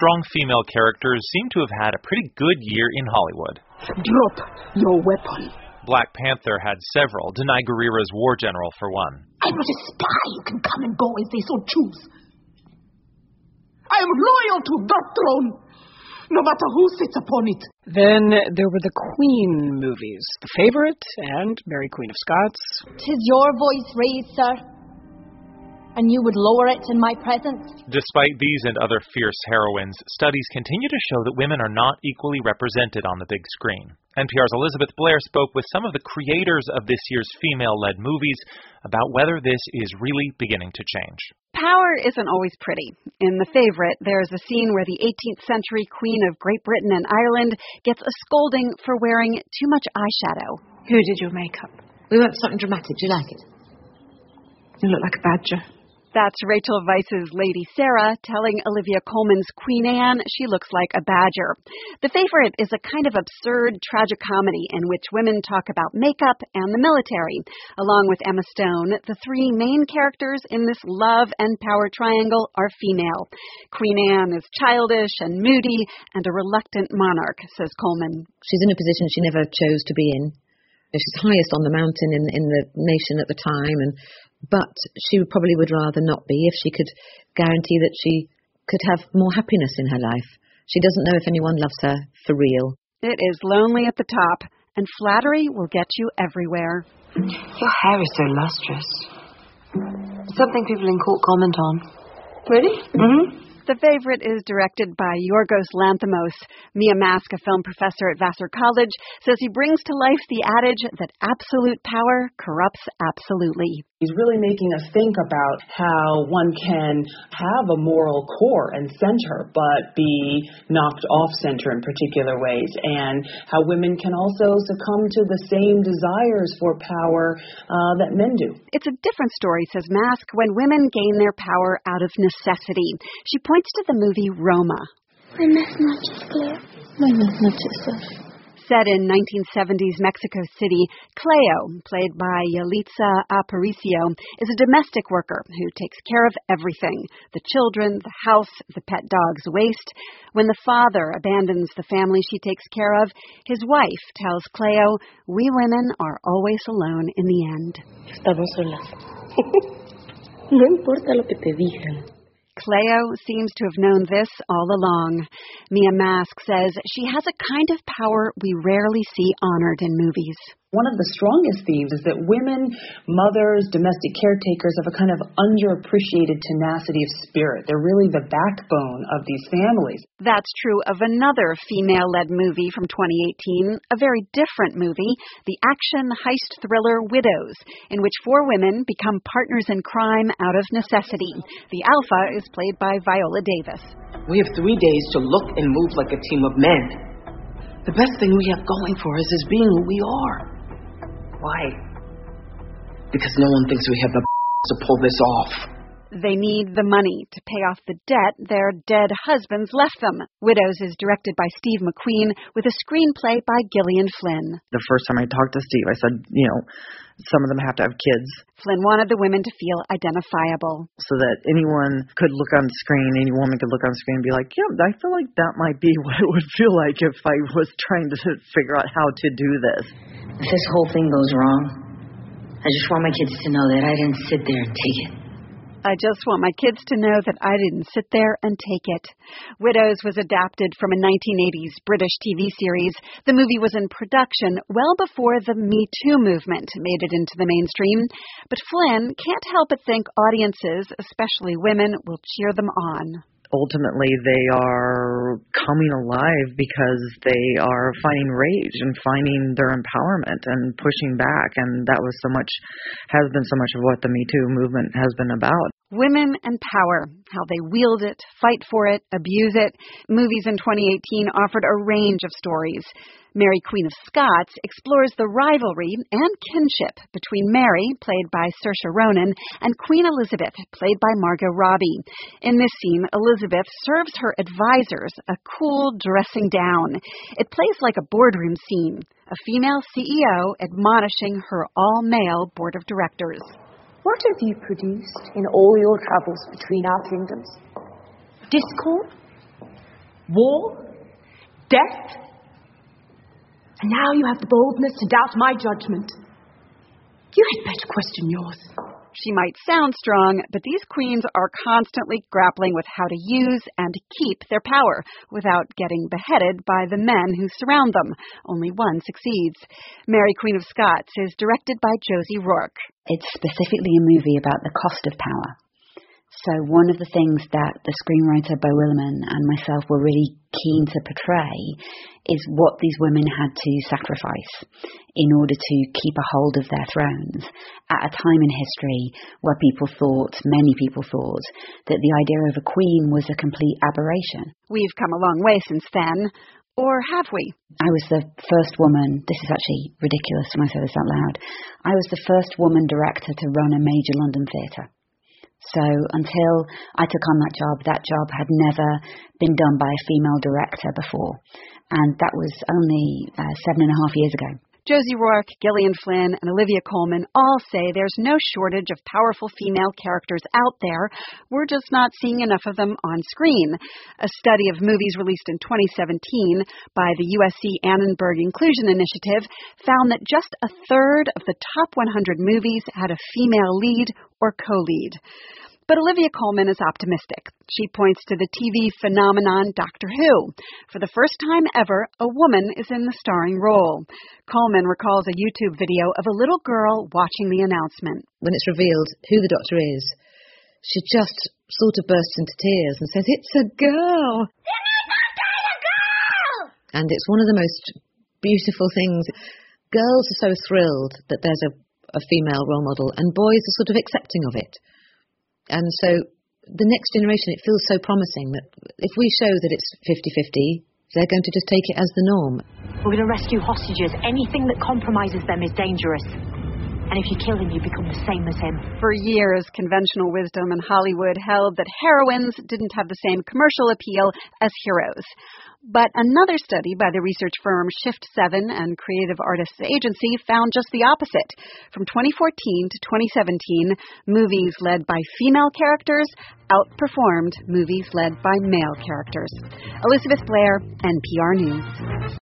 strong female characters seem to have had a pretty good year in Hollywood. Drop your weapon. Black Panther had several. Denai Gurira's war general, for one. I'm not a spy who can come and go as they so choose. I am loyal to that throne, no matter who sits upon it. Then there were the Queen movies, The Favourite and Mary Queen of Scots. 'Tis your voice raised, sir, and you would lower it in my presence. Despite these and other fierce heroines, studies continue to show that women are not equally represented on the big screen. NPR's Elizabeth Blair spoke with some of the creators of this year's female-led movies about whether this is really beginning to change. Power isn't always pretty. In The Favourite, there's a scene where the 18th century Queen of Great Britain and Ireland gets a scolding for wearing too much eyeshadow. Who did your makeup? We went for something dramatic. Do you like it? You look like a badger. That's Rachel Weisz's Lady Sarah telling Olivia Colman's Queen Anne she looks like a badger. The Favourite is a kind of absurd tragicomedy in which women talk about makeup and the military. Along with Emma Stone, the three main characters in this love and power triangle are female. Queen Anne is childish and moody and a reluctant monarch, says Colman. She's in a position she never chose to be in. She's highest on the mountain in the nation at the time, but she probably would rather not be if she could guarantee that she could have more happiness in her life. She doesn't know if anyone loves her for real. It is lonely at the top, and flattery will get you everywhere. Your hair is so lustrous. Something people in court comment on. Really? Mm-hmm. The Favourite is directed by Yorgos Lanthimos. Mia Mask, a film professor at Vassar College, says he brings to life the adage that absolute power corrupts absolutely. He's really making us think about how one can have a moral core and center, but be knocked off center in particular ways, and how women can also succumb to the same desires for power that men do. It's a different story, says Mask, when women gain their power out of necessity. She points to the movie Roma. Set in 1970s Mexico City, Cleo, played by Yalitza Aparicio, is a domestic worker who takes care of everything: the children, the house, the pet dog's waste. When the father abandons the family she takes care of, his wife tells Cleo, "We women are always alone in the end." Estamos solas. No importa lo que te digan. Cleo seems to have known this all along. Mia Mask says she has a kind of power we rarely see honored in movies. One of the strongest themes is that women, mothers, domestic caretakers have a kind of underappreciated tenacity of spirit. They're really the backbone of these families. That's true of another female-led movie from 2018, a very different movie, the action heist thriller Widows, in which four women become partners in crime out of necessity. The alpha is played by Viola Davis. We have 3 days to look and move like a team of men. The best thing we have going for us is being who we are. Why? Because no one thinks we have the to pull this off. They need the money to pay off the debt their dead husbands left them. Widows is directed by Steve McQueen with a screenplay by Gillian Flynn. The first time I talked to Steve, I said, some of them have to have kids. Flynn wanted the women to feel identifiable. So that anyone could look on screen, any woman could look on screen and be like, yeah, I feel like that might be what it would feel like if I was trying to figure out how to do this. If this whole thing goes wrong, I just want my kids to know that I didn't sit there and take it. I just want my kids to know that I didn't sit there and take it. Widows was adapted from a 1980s British TV series. The movie was in production well before the Me Too movement made it into the mainstream. But Flynn can't help but think audiences, especially women, will cheer them on. Ultimately, they are coming alive because they are finding rage and finding their empowerment and pushing back. And that has been so much of what the Me Too movement has been about. Women and power, how they wield it, fight for it, abuse it. Movies in 2018 offered a range of stories. Mary Queen of Scots explores the rivalry and kinship between Mary, played by Saoirse Ronan, and Queen Elizabeth, played by Margot Robbie. In this scene, Elizabeth serves her advisors a cool dressing down. It plays like a boardroom scene, a female CEO admonishing her all-male board of directors. What have you produced in all your travels between our kingdoms? Discord? war, death. And now you have the boldness to doubt my judgment. You had better question yours. She might sound strong, but these queens are constantly grappling with how to use and keep their power without getting beheaded by the men who surround them. Only one succeeds. Mary Queen of Scots is directed by Josie Rourke. It's specifically a movie about the cost of power. So one of the things that the screenwriter Beau Willimon and myself were really keen to portray is what these women had to sacrifice in order to keep a hold of their thrones at a time in history where many people thought, that the idea of a queen was a complete aberration. We've come a long way since then. Or have we? I was the first woman, this is actually ridiculous when I say this out loud, I was the first woman director to run a major London theatre. So until I took on that job had never been done by a female director before. And that was only 7.5 years ago. Josie Rourke, Gillian Flynn, and Olivia Colman all say there's no shortage of powerful female characters out there. We're just not seeing enough of them on screen. A study of movies released in 2017 by the USC Annenberg Inclusion Initiative found that just a third of the top 100 movies had a female lead or co-lead. But Olivia Colman is optimistic. She points to the TV phenomenon Doctor Who. For the first time ever, a woman is in the starring role. Colman recalls a YouTube video of a little girl watching the announcement. When it's revealed who the Doctor is, she just sort of bursts into tears and says, "It's a girl! The new Doctor is a girl!" And it's one of the most beautiful things. Girls are so thrilled that there's a female role model, and boys are sort of accepting of it. And so the next generation, it feels so promising that if we show that it's 50-50, they're going to just take it as the norm. We're going to rescue hostages. Anything that compromises them is dangerous. And if you kill him, you become the same as him. For years, conventional wisdom in Hollywood held that heroines didn't have the same commercial appeal as heroes. But another study by the research firm Shift7 and Creative Artists Agency found just the opposite. From 2014 to 2017, movies led by female characters outperformed movies led by male characters. Elizabeth Blair, NPR News.